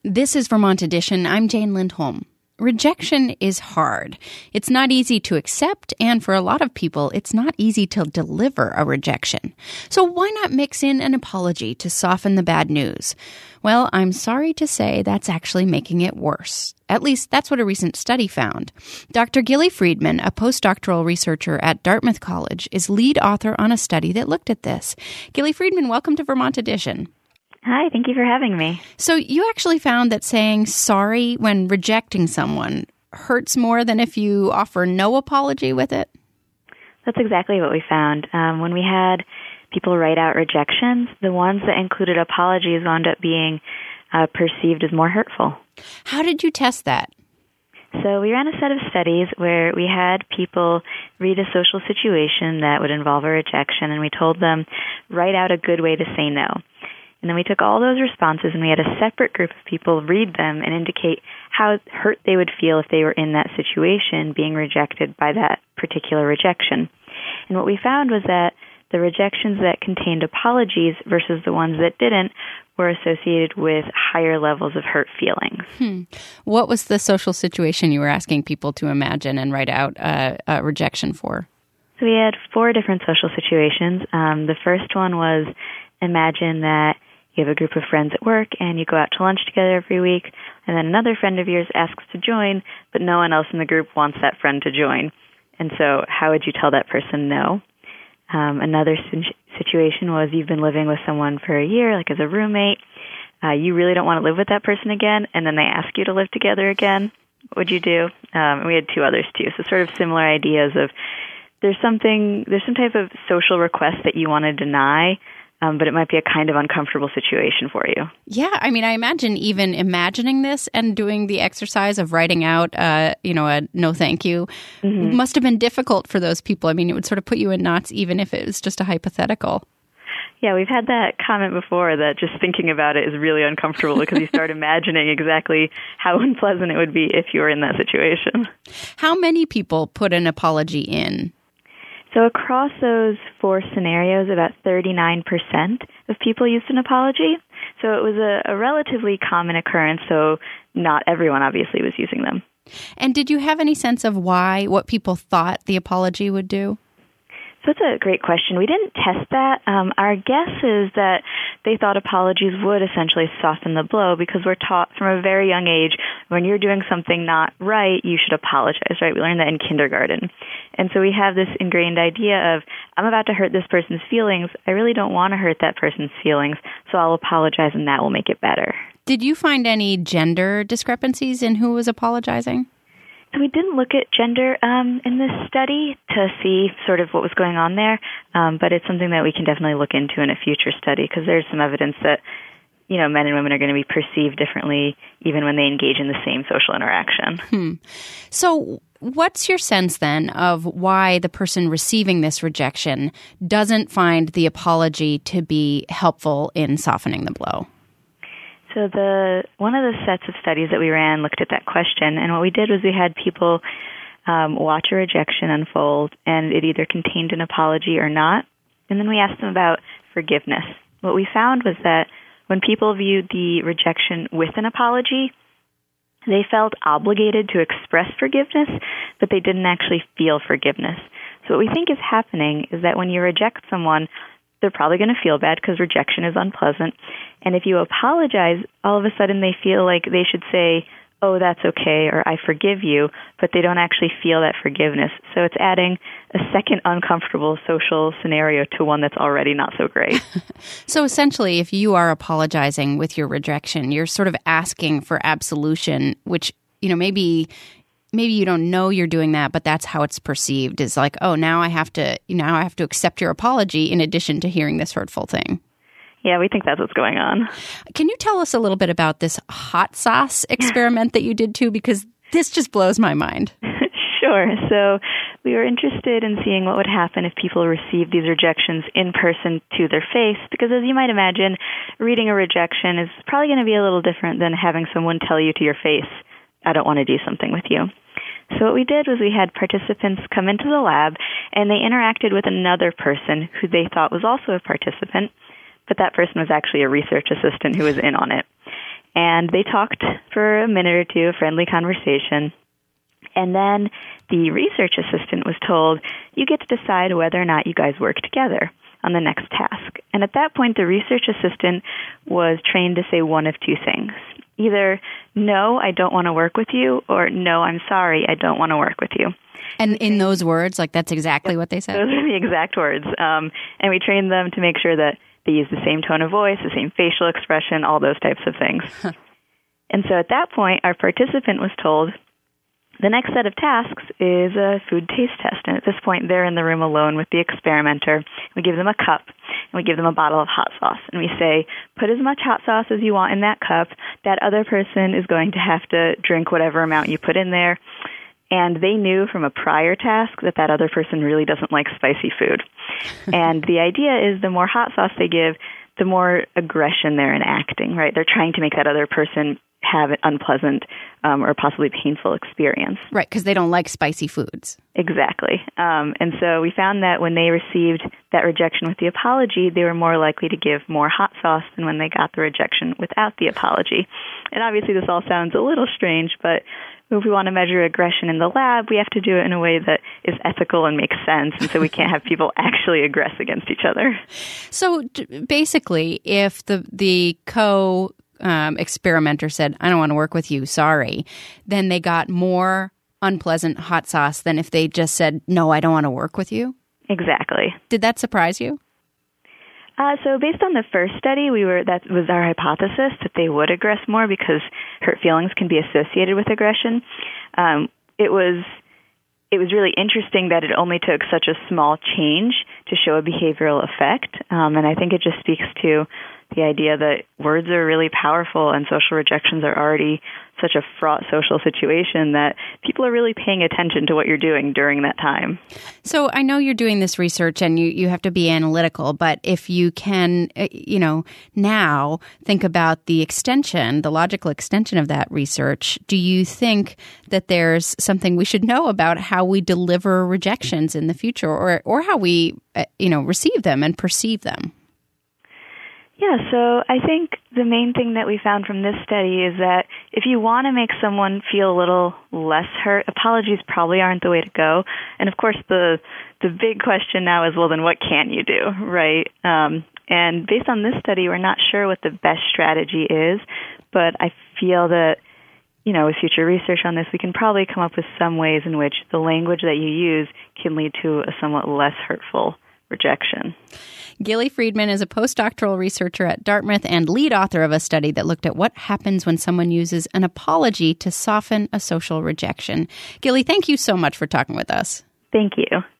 This is Vermont Edition. I'm Jane Lindholm. Rejection is hard. It's not easy to accept, and for a lot of people, it's not easy to deliver a rejection. So why not mix in an apology to soften the bad news? Well, I'm sorry to say that's actually making it worse. At least that's what a recent study found. Dr. Gilly Friedman, a postdoctoral researcher at Dartmouth College, is lead author on a study that looked at this. Gilly Friedman, welcome to Vermont Edition. Hi, thank you for having me. So you actually found that saying sorry when rejecting someone hurts more than if you offer no apology with it? That's exactly what we found. When we had people write out rejections, the ones that included apologies wound up being perceived as more hurtful. How did you test that? So we ran a set of studies where we had people read a social situation that would involve a rejection, and we told them, write out a good way to say no. And then we took all those responses and we had a separate group of people read them and indicate how hurt they would feel if they were in that situation being rejected by that particular rejection. And what we found was that the rejections that contained apologies versus the ones that didn't were associated with higher levels of hurt feelings. What was the social situation you were asking people to imagine and write out a rejection for? So we had 4 different social situations. The first one was, imagine that you have a group of friends at work and you go out to lunch together every week, and then another friend of yours asks to join, but no one else in the group wants that friend to join. And so how would you tell that person no? Another situation was you've been living with someone for a year, like as a roommate. You really don't want to live with that person again, and then they ask you to live together again. What would you do? And we had 2 others too. So sort of similar ideas of there's some type of social request that you want to deny, but it might be a kind of uncomfortable situation for you. Yeah, I mean, I imagine even imagining this and doing the exercise of writing out, a no thank you must have been difficult for those people. I mean, it would sort of put you in knots even if it was just a hypothetical. Yeah, we've had that comment before that just thinking about it is really uncomfortable because you start imagining exactly how unpleasant it would be if you were in that situation. How many people put an apology in? So across those 4 scenarios, about 39% of people used an apology. So it was a relatively common occurrence, so not everyone obviously was using them. And did you have any sense of what people thought the apology would do? So that's a great question. We didn't test that. Our guess is that they thought apologies would essentially soften the blow because we're taught from a very young age when you're doing something not right, you should apologize, right? We learned that in kindergarten. And so we have this ingrained idea of, I'm about to hurt this person's feelings. I really don't want to hurt that person's feelings, so I'll apologize and that will make it better. Did you find any gender discrepancies in who was apologizing? So we didn't look at gender in this study to see sort of what was going on there, but it's something that we can definitely look into in a future study because there's some evidence that, men and women are going to be perceived differently even when they engage in the same social interaction. So what's your sense then of why the person receiving this rejection doesn't find the apology to be helpful in softening the blow? So one of the sets of studies that we ran looked at that question, and what we did was we had people watch a rejection unfold, and it either contained an apology or not, and then we asked them about forgiveness. What we found was that when people viewed the rejection with an apology, they felt obligated to express forgiveness, but they didn't actually feel forgiveness. So what we think is happening is that when you reject someone, they're probably going to feel bad because rejection is unpleasant. And if you apologize, all of a sudden they feel like they should say, oh, that's okay, or I forgive you, but they don't actually feel that forgiveness. So it's adding a second uncomfortable social scenario to one that's already not so great. So essentially, if you are apologizing with your rejection, you're sort of asking for absolution, which, maybe you don't know you're doing that, but that's how it's perceived, is like, oh, now I have to accept your apology in addition to hearing this hurtful thing. Yeah, we think that's what's going on. Can you tell us a little bit about this hot sauce experiment that you did too? Because this just blows my mind. Sure. So we were interested in seeing what would happen if people received these rejections in person to their face, because as you might imagine, reading a rejection is probably going to be a little different than having someone tell you to your face, I don't want to do something with you. So what we did was we had participants come into the lab, and they interacted with another person who they thought was also a participant, but that person was actually a research assistant who was in on it. And they talked for a minute or two, a friendly conversation. And then the research assistant was told, you get to decide whether or not you guys work together on the next task. And at that point, the research assistant was trained to say one of two things. Either, no, I don't want to work with you, or no, I'm sorry, I don't want to work with you. And in those words, like that's exactly what they said? Those are the exact words. And we trained them to make sure that they use the same tone of voice, the same facial expression, all those types of things. And so at that point, our participant was told, the next set of tasks is a food taste test. And at this point, they're in the room alone with the experimenter. We give them a cup, and we give them a bottle of hot sauce. And we say, put as much hot sauce as you want in that cup. That other person is going to have to drink whatever amount you put in there. And they knew from a prior task that that other person really doesn't like spicy food. And the idea is the more hot sauce they give, the more aggression they're enacting, right? They're trying to make that other person have an unpleasant or possibly painful experience. Right, because they don't like spicy foods. Exactly. And so we found that when they received that rejection with the apology, they were more likely to give more hot sauce than when they got the rejection without the apology. And obviously this all sounds a little strange, but if we want to measure aggression in the lab, we have to do it in a way that is ethical and makes sense. And so we can't have people actually aggress against each other. So basically, if the experimenter said, I don't want to work with you, sorry, then they got more unpleasant hot sauce than if they just said, no, I don't want to work with you? Exactly. Did that surprise you? So based on the first study, that was our hypothesis that they would aggress more because hurt feelings can be associated with aggression. It was really interesting that it only took such a small change to show a behavioral effect, and I think it just speaks to the idea that words are really powerful and social rejections are already such a fraught social situation that people are really paying attention to what you're doing during that time. So I know you're doing this research and you have to be analytical, but if you can, now think about the logical extension of that research, do you think that there's something we should know about how we deliver rejections in the future or how we, receive them and perceive them? Yeah, so I think the main thing that we found from this study is that if you want to make someone feel a little less hurt, apologies probably aren't the way to go. And of course, the big question now is, well, then what can you do, right? And based on this study, we're not sure what the best strategy is, but I feel that, with future research on this, we can probably come up with some ways in which the language that you use can lead to a somewhat less hurtful rejection. Gilly Friedman is a postdoctoral researcher at Dartmouth and lead author of a study that looked at what happens when someone uses an apology to soften a social rejection. Gilly, thank you so much for talking with us. Thank you.